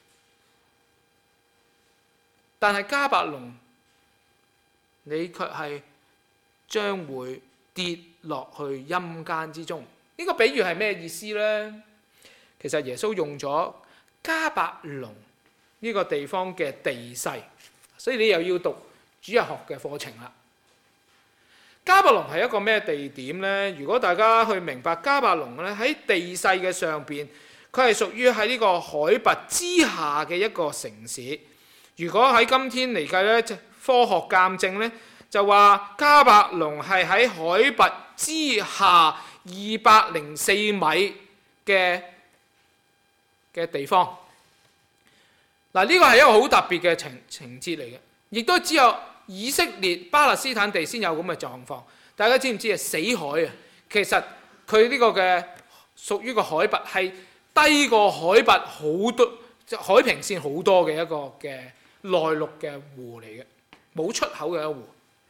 S1: 但係迦百農，你卻係將會跌落去陰間之中。呢個比喻係咩意思呢？其實耶穌用咗迦百農呢個地方嘅地勢，所以你又要讀主日學嘅課程啦。迦百農係一個咩地點呢？如果大家去明白迦百農咧，喺地勢嘅上邊，佢係屬於喺呢個海拔之下嘅一個城市。如果喺今天嚟計咧，科學鑑證咧就話迦百農係喺海拔之下204米嘅地方。嗱，呢個係一個好特別嘅情節嚟嘅，亦都只有以色列、巴勒斯坦地先有咁嘅狀況。大家知唔知啊？死海啊，其實佢呢個嘅屬於個海拔係低過海拔好多，海平線好多嘅一個嘅內陸嘅湖嚟嘅，冇出口嘅一湖。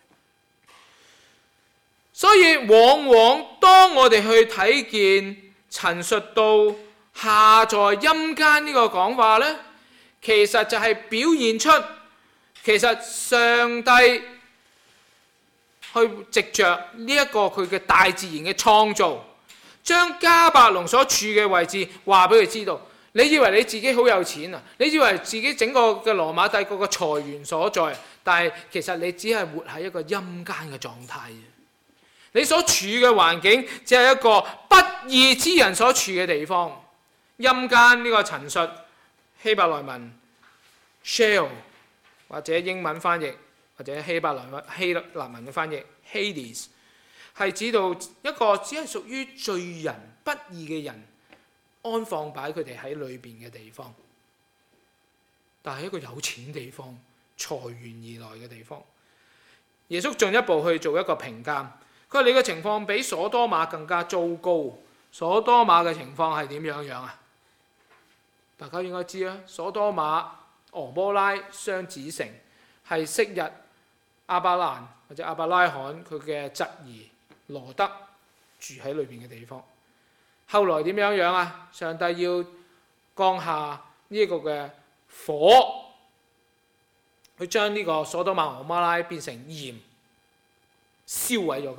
S1: 所以往往當我哋去睇見陳述到下在陰間呢個講法呢，其實就係表現出其實上帝去藉着呢一個佢嘅大自然嘅創造，將迦百農所處嘅位置話俾佢知道。你以為你自己好有錢啊？你以為自己整個嘅羅馬帝國嘅財源所在，但係其實你只係活喺一個陰間嘅狀態。你所處嘅環境只係一個不義之人所處嘅地方。陰間呢個陳述，希伯來文 Sheol 或者英文翻譯或者希伯來文嘅翻譯 Hades， 係指到一個只係屬於罪人不義嘅人安放擺佢哋喺裏邊嘅地方，但係一個有錢地方，財源而來嘅地方。耶穌進一步去做一個評價，佢話你嘅情況比所多瑪更加糟糕。所多瑪嘅情況係點樣啊？大家應該知啦，所多瑪、俄摩拉雙子城係昔日亞伯蘭或者亞伯拉罕佢嘅侄兒羅德住喺裏邊嘅地方。後來點樣啊？上帝要降下呢一個嘅火，去將呢個所多瑪、俄摩拉變成鹽，燒毀咗佢。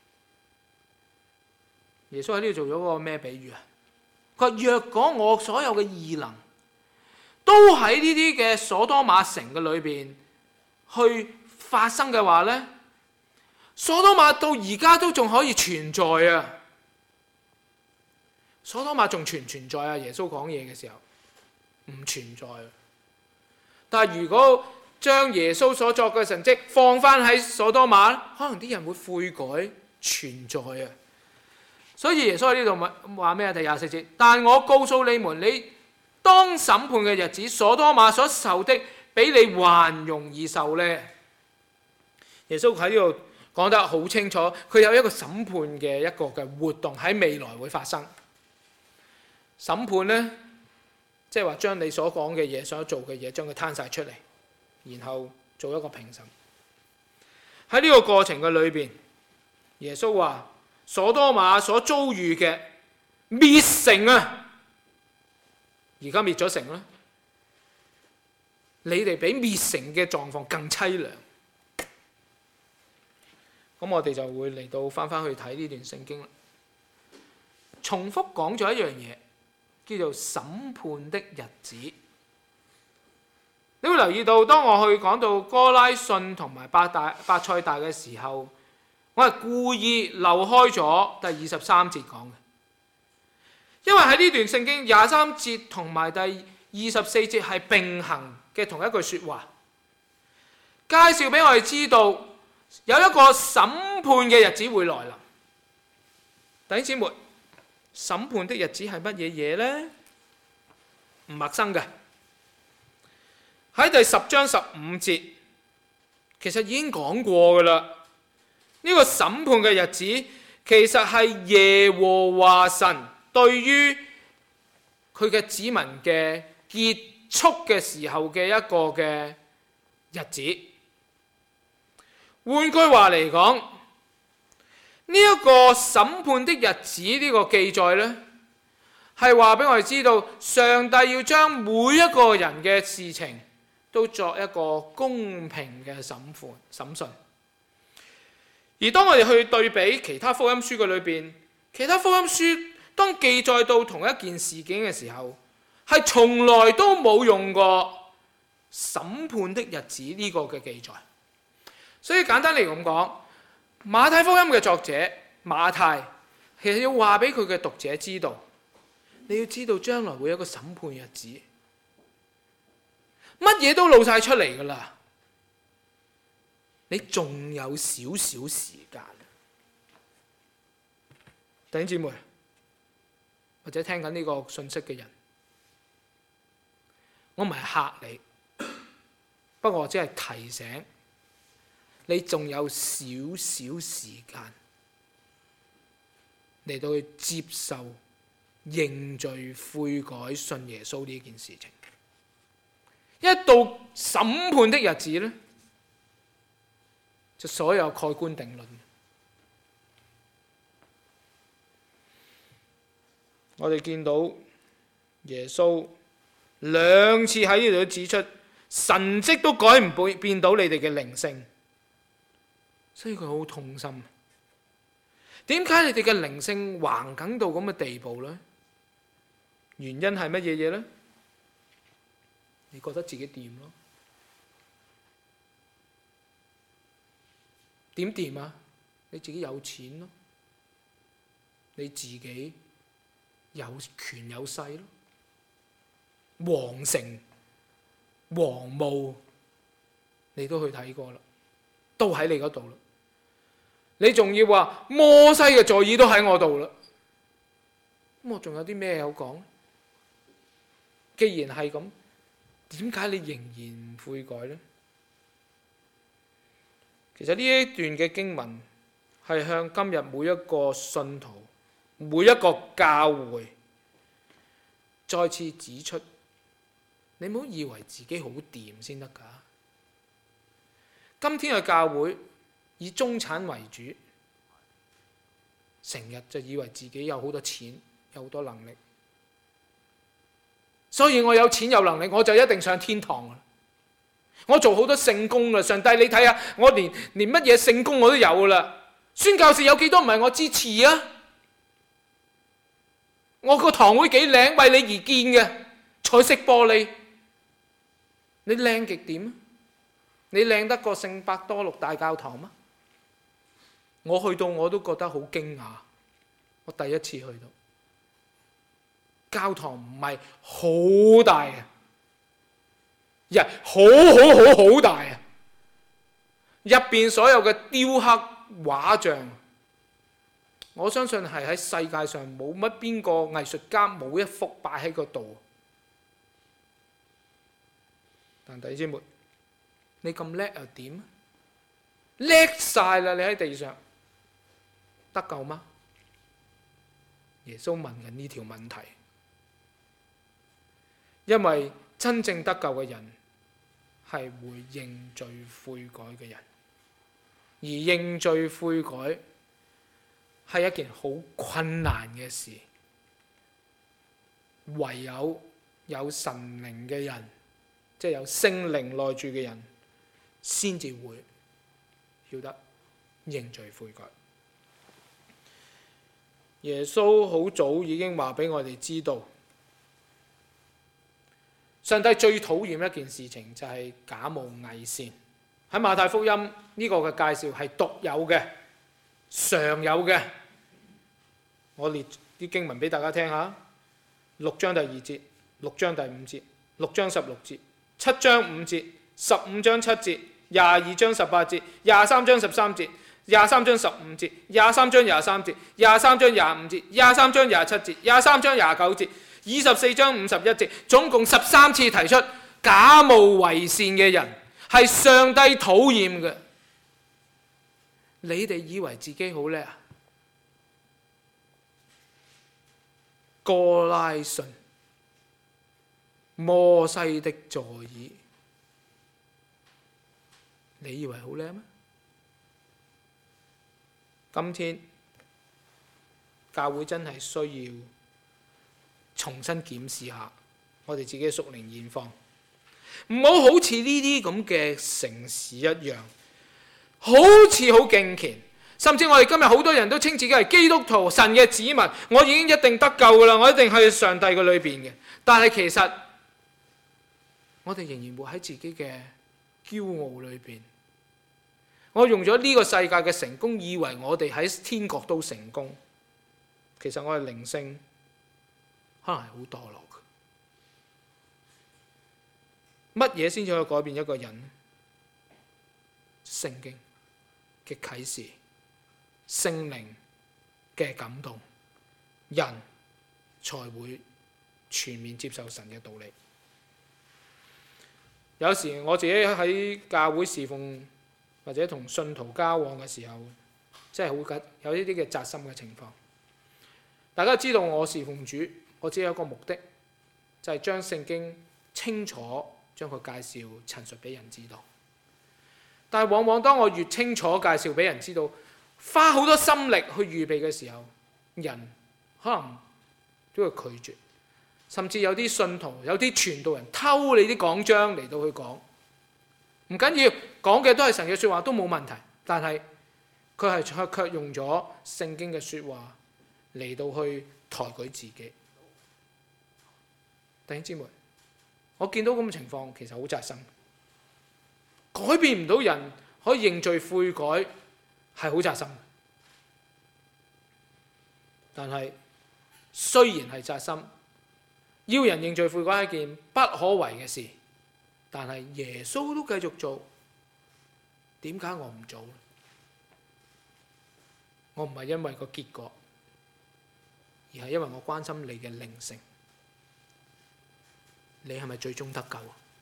S1: 耶穌喺呢度做咗個咩比喻啊？佢話若果我所有嘅異能都喺呢啲嘅所多瑪城嘅裏邊去發生嘅話呢，所多瑪到而家都仲可以存在啊！所多瑪仲存在啊？耶穌講嘢嘅時候唔存在。但係如果將耶穌所作嘅神蹟放翻喺所多瑪，可能啲人會悔改存在啊！所以耶穌喺呢度話咩啊？第24節，但我告訴你們，你當審判嘅日子，所多瑪所受的比你還容易受呢。耶穌喺呢度講得好清楚，佢有一個審判嘅一個嘅活動喺未來會發生。審判呢，即係話將你所講嘅嘢、所做嘅嘢，將佢攤晒出嚟，然後做一個評審。喺呢個過程嘅裏邊，耶穌話所多瑪所遭遇嘅滅城啊，而家滅咗城啦，你哋比滅城嘅狀況更淒涼。咁我哋就會嚟到翻去睇呢段聖經啦。重複講咗一樣嘢，叫做審判的日子。你會留意到，當我去講到哥拉汛同埋伯賽大嘅時候，我係故意漏開咗第23節講嘅，因為喺呢段聖經23節同埋第24節係並行嘅同一句說話，介紹俾我哋知道有一個審判嘅日子會來臨。弟兄姊妹，審判的日子係乜嘢嘢呢？唔陌生嘅， 喺第10章15節，其實已經講過㗎啦。呢個審判嘅日子，其實係耶和華神對於佢嘅子民嘅結束嘅時候嘅一個嘅日子。換句話嚟講，呢一個審判的日子呢個記載呢，係話俾我哋知道，上帝要將每一個人嘅事情都作一個公平嘅審訊。而當我哋去對比其他福音書嘅裏邊，其他福音書當記載到同一件事件嘅時候，係從來都冇用過審判的日子呢個嘅記載。所以簡單嚟咁講，馬太福音嘅作者馬太其實要話俾佢嘅讀者知道，你要知道將來會有一個審判日子，乜嘢都露晒出嚟㗎啦。你仲有少少時間，弟兄姊妹或者聽緊呢個信息嘅人，我唔係嚇你，不過我只係提醒你，仲有少少時間嚟到去接受認罪悔改信耶穌呢件事情。一到審判的日子呢，就所有蓋棺定論。我哋見到耶穌兩次喺呢度都指出，神蹟都改唔變到你哋嘅靈性，所以佢好痛心。點解你哋嘅靈性橫梗到咁嘅地步呢？原因係乜嘢嘢呢？你覺得自己掂咯？點掂啊？你自己有錢咯，你自己有權有勢咯，皇城皇墓你都去睇過啦，都喺你嗰度啦。你仲要話摩西嘅座椅都喺我度啦，咁我仲有啲咩有講？既然係咁，點解你仍然唔悔改呢？其實呢一段嘅經文係向今日每一個信徒、每一個教會再次指出，你唔好以為自己好掂先得㗎。今天嘅教會以中產為主，成日就以為自己有好多錢，有好多能力，所以我有錢有能力，我就一定上天堂啦。我做好多聖工啦，上帝你睇下，我連乜嘢聖工我都有啦。宣教士有幾多唔係我支持啊？我個堂會幾靚，為你而建嘅，彩色玻璃，你靚極點？你靚得過聖伯多祿大教堂嗎？我去到我都覺得好驚訝，我第一次去到教堂唔係好大嘅。好大啊！入邊所有嘅雕刻畫像，我相信係喺世界上冇乜邊個藝術家冇一幅擺喺嗰度。但弟兄姊妹，你咁叻又點？叻晒啦！你喺地上得救嗎？耶穌問緊呢條問題，因為真正得救嘅人係會認罪悔改嘅人，而認罪悔改係一件好困難嘅事，唯有有神靈嘅人，即係有聖靈內住嘅人，先至會曉得認罪悔改。耶穌好早已經話俾我哋知道，上帝最討厭一件事情就係假冒偽善。喺馬太福音呢個嘅介紹係獨有嘅、常有嘅。我列啲經文俾大家聽下：6章第2節、6章第5節、6章16節、7章5節、15章7節、22章18節、23章13節、23章15節、23章23節、23章25節、23章27節、23章29節、24章51節，總共13次提出假冒為善嘅人，係上帝討厭嘅。你哋以為自己好叻啊？歌拉汛，摩西的座椅，你以為好叻咩？今天教會真係需要重新檢視下我哋自己嘅屬靈現況，唔好好似呢啲咁嘅城市一樣，好似好敬虔，甚至我哋今日好多人都稱自己係基督徒、神嘅子民，我已經一定得救噶啦，我一定係上帝嘅裏邊嘅。但係其實我哋仍然活喺自己嘅驕傲裏邊。我用咗呢個世界嘅成功，以為我哋喺天國都成功，其實我哋靈性可能係好墮落嘅。乜嘢先至可以改變一個人？聖經嘅啟示、聖靈嘅感動，人才會全面接受神嘅道理。有時我自己喺教會侍奉或者同信徒交往嘅時候，真係好緊有呢啲嘅扎心嘅情況。大家知道我侍奉主，我只有一個目的，就係將聖經清楚將佢介紹陳述俾人知道。但係往往當我越清楚介紹俾人知道，花好多心力去預備嘅時候，人可能都會拒絕，甚至有啲信徒、有啲傳道人偷你啲講章嚟到去講。唔緊要，講嘅都係神嘅説話，都冇問題。但係佢係卻用咗聖經嘅説話嚟到去抬舉自己。弟兄姊妹，我見到咁嘅情況，其實好扎心。改變唔到人可以認罪悔改，係好扎心。但係雖然係扎心，要人認罪悔改係一件不可為嘅事。但係耶穌都繼續做，點解我唔做？我唔係因為個結果，而係因為我關心你嘅靈性。你係咪最終得救？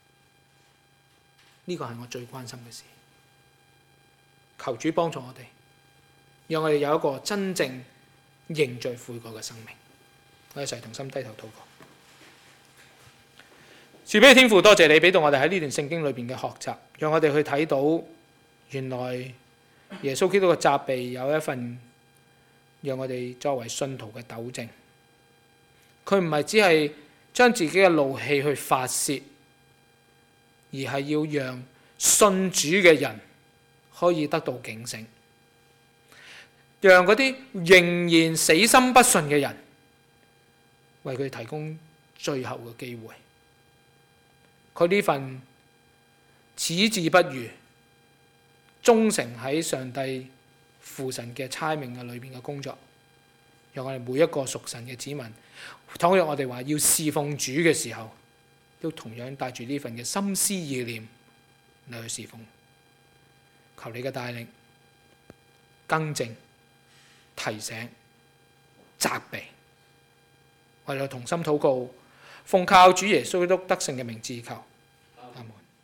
S1: 呢個係我最關心嘅事。求主幫助我哋，讓我哋有一個真正認罪悔改嘅生命。我哋一齊同心低頭禱告。賜俾天父，多謝你俾到我哋喺呢段聖經裏邊嘅學習，讓我哋去睇到原來耶穌基督嘅責備有一份讓我哋作為信徒嘅糾正。佢唔係只係將自己嘅怒氣去發洩，而係要讓信主嘅人可以得到警醒，讓嗰啲仍然死心不順嘅人為佢提供最後嘅機會。佢呢份矢志不渝、忠誠喺上帝父神嘅差命嘅裏邊嘅工作，讓我哋每一個屬神嘅子民，倘若我哋話要侍奉主嘅時候，都同樣帶住呢份嘅心思意念嚟去侍奉。求你嘅帶領、更正、提醒、責備，我哋同心禱告，奉靠主耶穌基督得勝嘅名字求。